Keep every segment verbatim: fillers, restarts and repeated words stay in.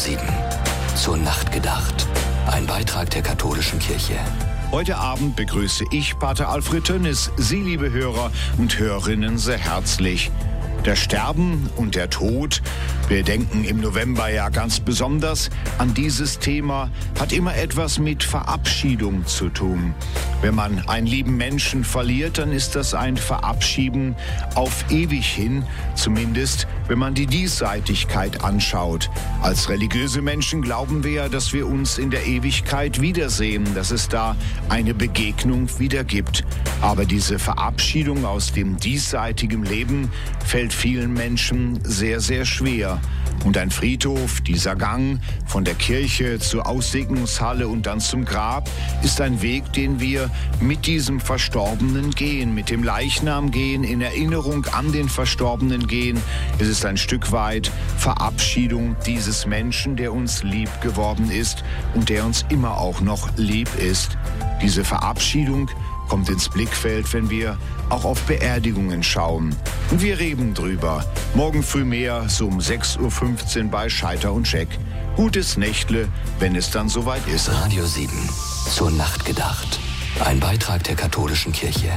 sieben. Zur Nacht gedacht. Ein Beitrag der katholischen Kirche. Heute Abend begrüße ich Pater Alfred Tönnis, Sie, liebe Hörer und Hörerinnen, sehr herzlich. Der Sterben und der Tod, wir denken im November ja ganz besonders an dieses Thema, hat immer etwas mit Verabschiedung zu tun. Wenn man einen lieben Menschen verliert, dann ist das ein Verabschieden auf ewig hin, zumindest wenn man die Diesseitigkeit anschaut. Als religiöse Menschen glauben wir ja, dass wir uns in der Ewigkeit wiedersehen, dass es da eine Begegnung wieder gibt. Aber diese Verabschiedung aus dem diesseitigen Leben fällt vielen Menschen sehr, sehr schwer. Und ein Friedhof, dieser Gang von der Kirche zur Aussegnungshalle und dann zum Grab, ist ein Weg, den wir mit diesem Verstorbenen gehen, mit dem Leichnam gehen, in Erinnerung an den Verstorbenen gehen. Es ist ein Stück weit Verabschiedung dieses Menschen, der uns lieb geworden ist und der uns immer auch noch lieb ist. Diese Verabschiedung kommt ins Blickfeld, wenn wir auch auf Beerdigungen schauen. Und wir reden drüber. Morgen früh mehr, so um sechs Uhr fünfzehn bei Scheiter und Scheck. Gutes Nächtle, wenn es dann soweit ist. Radio sieben. Zur Nacht gedacht. Ein Beitrag der katholischen Kirche.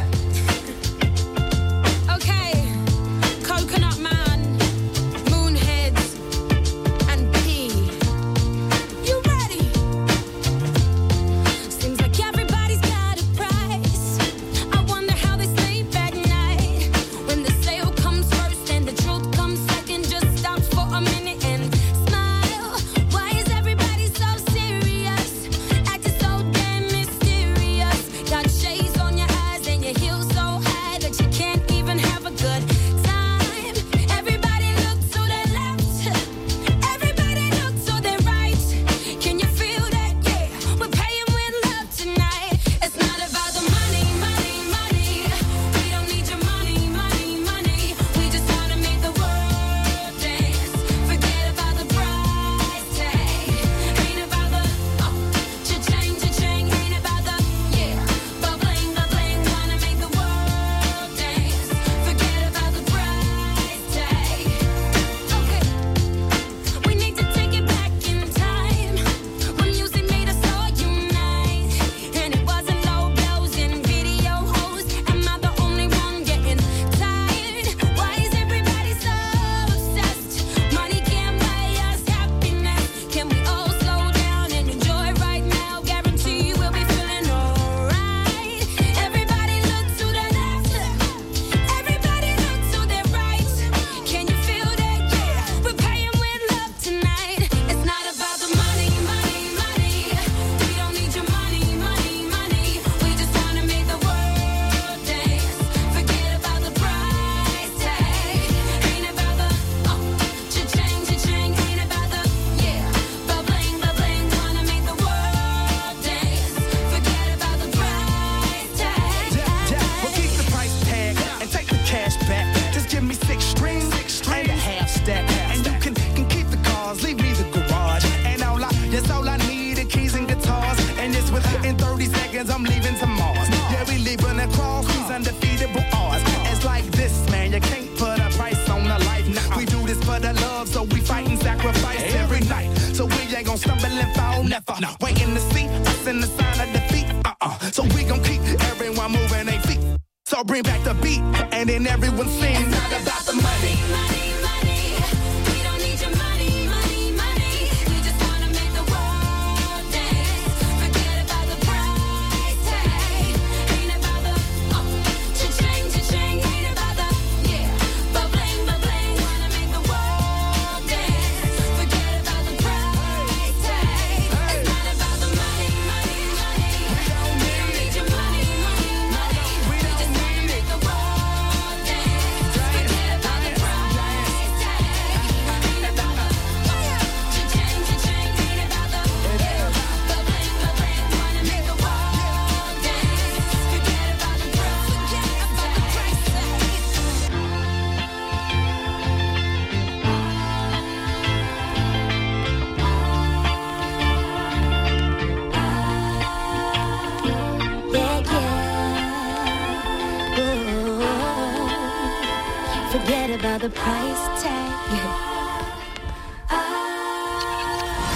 Forget about the price tag.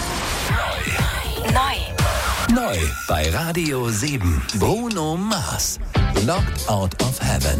Neu bei Radio sieben. Bruno Mars. Locked Out of Heaven.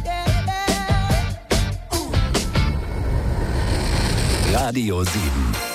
Radio sieben.